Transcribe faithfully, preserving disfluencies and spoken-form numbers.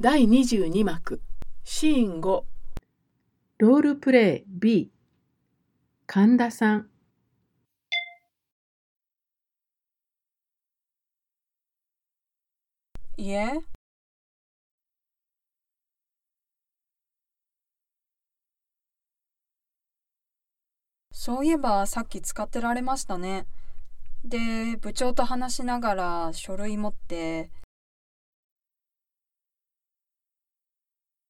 だいにじゅうに幕シーンご。 ロールプレイ ビー 神田さん。 いえ。そういえばさっき使ってられましたね。で、部長と話しながら書類持って、